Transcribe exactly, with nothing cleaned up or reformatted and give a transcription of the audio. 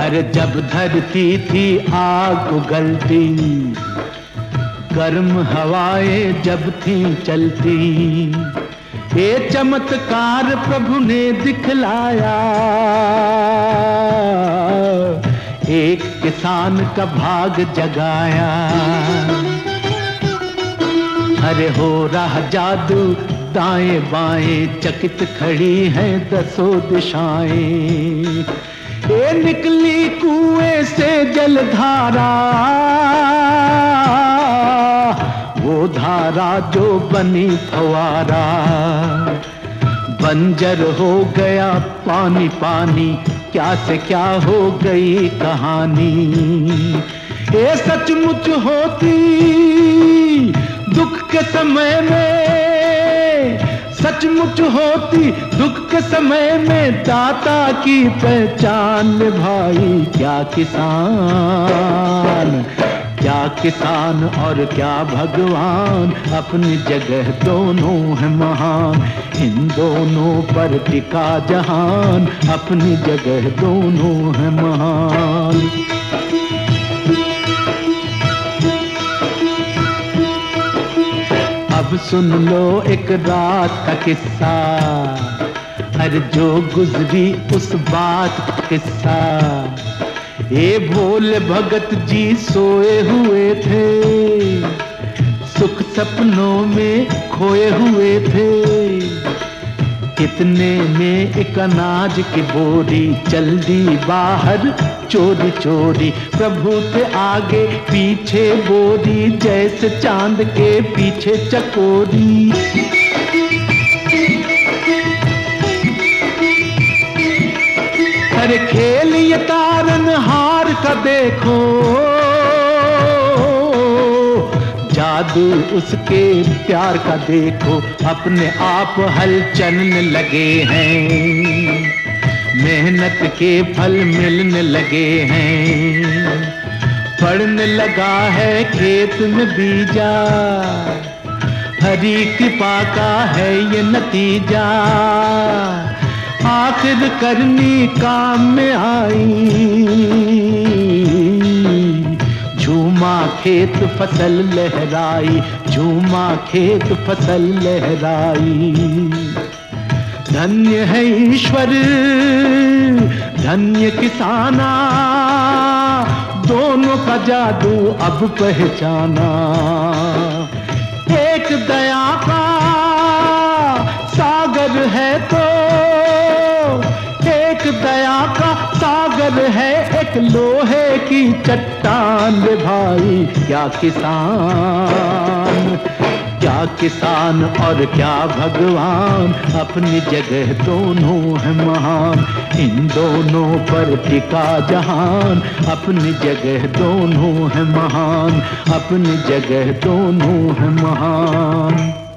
अरे जब धरती थी आग उगलती, गर्म हवाएं जब थी चलती, ये चमत्कार प्रभु ने दिखलाया। एक किसान का भाग जगाया। अरे हो रहा जादू दाएं बाएं, चकित खड़ी हैं दसों दिशाएं। ये निकली कुएं से जलधारा, वो धारा जो बनी फवारा। बंजर हो गया पानी पानी, क्या से क्या हो गई कहानी। ये सचमुच होती दुख के समय में, सचमुच होती दुख के समय में दाता की पहचान भाई। क्या किसान, क्या किसान और क्या भगवान, अपनी जगह दोनों है महान। इन दोनों पर टिका जहान, अपनी जगह दोनों है महान। अब सुन लो एक रात का किस्सा, अरे जो गुजरी उस बात का किस्सा। ये भोले भगत जी सोए हुए थे, सुख सपनों में खोए हुए थे। कितने में एक अनाज की बोरी चल दी बाहर चोरी चोरी। प्रभु के आगे पीछे बोरी, जैसे चांद के पीछे चकोरी। अरे खेल ये तारनहार का देखो, जादू उसके प्यार का देखो। अपने आप हल चलने लगे हैं, मेहनत के फल मिलने लगे हैं। पड़ने लगा है खेत में बीजा, हरी कृपा का है ये नतीजा। आखिर करनी काम में आई, झूमा खेत फसल लहराई, झूमा खेत फसल लहराई। धन्य है ईश्वर, धन्य किसाना, दोनों का जादू अब पहचाना। एक दया का सागर है तो, एक दया का सागर है, एक लोहे की चट्टान भाई। क्या किसान, क्या किसान और क्या भगवान, अपनी जगह दोनों है महान। इन दोनों पर टिका जहान, अपनी जगह दोनों है महान, अपनी जगह दोनों है महान।